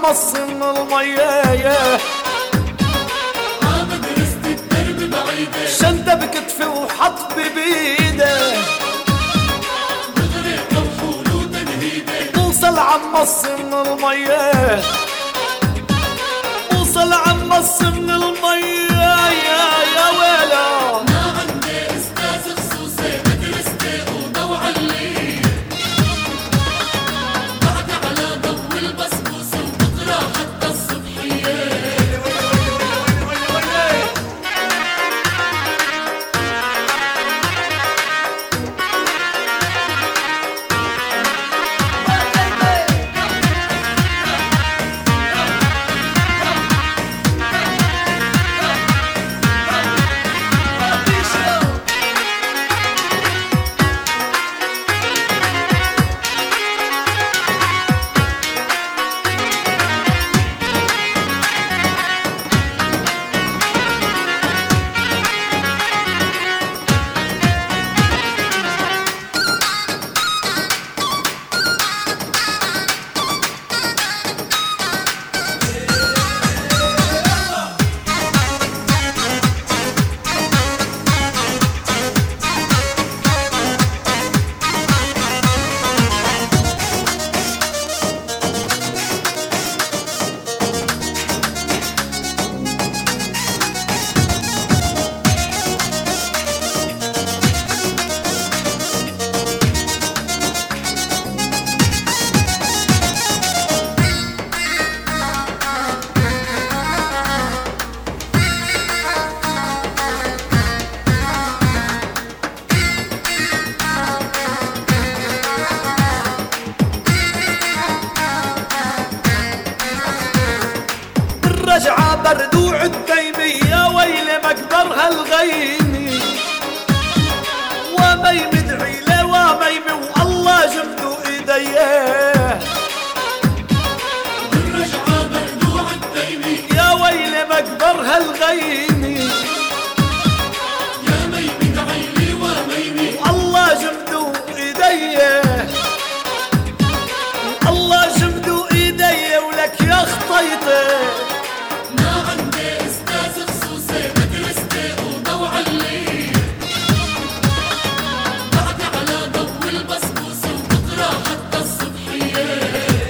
عمص من المية، مدرسة الدرب بعيدة، شنطة بكتفي وحط ببيده، مغرق وحول وتنهيدة، وصل عمص من المية، وصل عمص من المية يا ويلا. ما عندي أستاذ خصوصي مدرستي وضوء الليل، بعد على ضو البسبوسة وبقرا حتى الصبحية. الرجعة بردوع الديمي يا ويلي مقدرها الغيمي، ومي مدعي له وميمي والله جمدوا ايديه. الرجعة مردوع الديمي، يا ويلي مقدرها الغيمي، يا ميمي دعيلي وميمي، والله جمدوا ايديه، والله جمدوا ايديه ولك يا خطيطي. ما عندي أستاذ خصوصي مدرستي وضوء الليل، بعد على ضو البسبوسة وبقرا حتى الصبحية.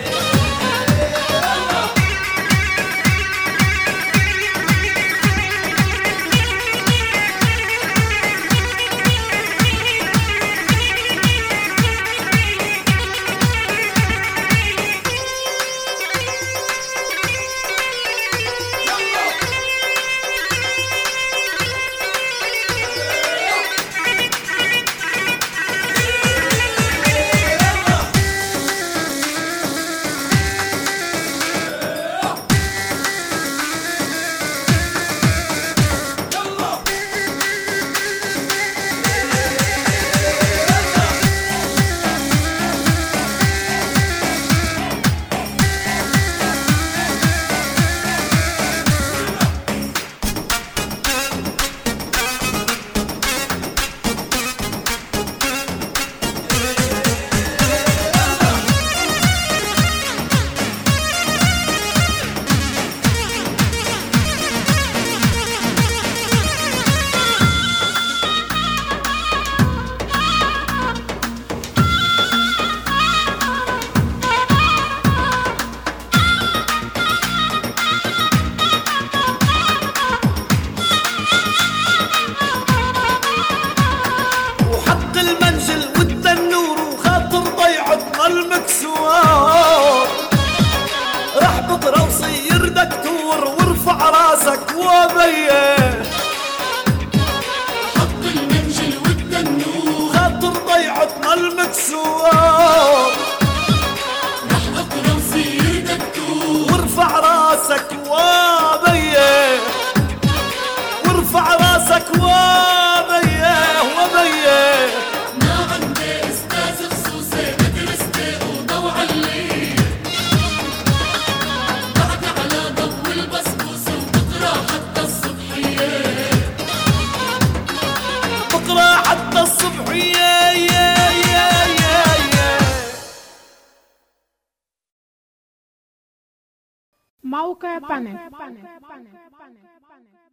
وحط المنجل والتنور وخاطر ضيعتنا المكسور، راح بقرا وصير دكتور وارفع راسك وبيه. حط المنجل والتنور، خاطر ضيعتنا المكسور، رح أقرا وصير دكتور، وارفع راسك وبيه، وارفع راسك وبيه وبيه. ما عندي أستاذ خصوصي مدرستي وضوء الليل، بعد على ضو البسبوسة وبقرا حتى الصبحية. بقرا حتى الصبحية يا موقع بانل